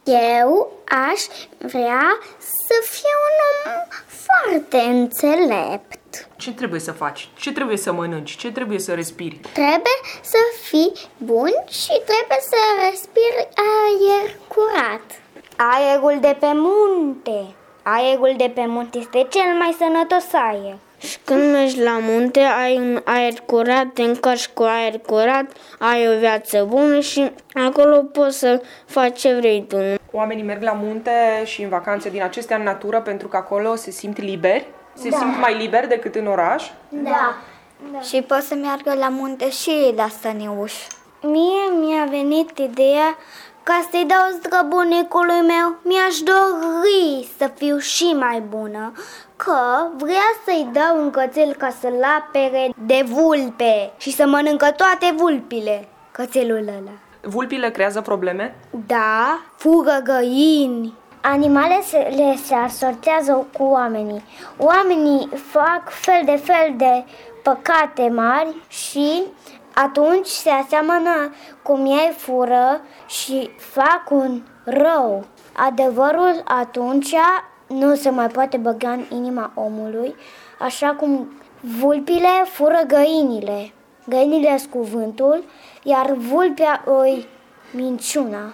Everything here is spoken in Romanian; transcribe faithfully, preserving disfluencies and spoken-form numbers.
Eu aș vrea să fiu un om foarte înțelept. Ce trebuie să faci? Ce trebuie să mănânci? Ce trebuie să respiri? Trebuie să fii bun și trebuie să respiri aer curat. Aerul de pe munte. Aerul de pe munte este cel mai sănătos aer. Și când mergi la munte, ai un aer curat, te încarci cu aer curat, ai o viață bună și acolo poți să faci ce vrei tu. Oamenii merg la munte și în vacanțe din acestea în natură pentru că acolo se simt liberi? Se Da. simt mai liberi decât în oraș? Da. Da. Și pot să meargă la munte și la stăniuși. Mie mi-a venit ideea ca să-i dau străbunicului meu, mi-aș dori să fiu și mai bună, că vrea să-i dau un cățel ca să-l apere de vulpe și să mănâncă toate vulpile, cățelul ăla. Vulpile creează probleme? Da, fură găini. Animalele se, se asortează cu oamenii. Oamenii fac fel de fel de păcate mari și atunci se aseamănă cum ei fură și fac un rău. Adevărul atunci nu se mai poate băga în inima omului, așa cum vulpile fură găinile. Găinile sunt cuvântul, iar vulpea îi minciuna.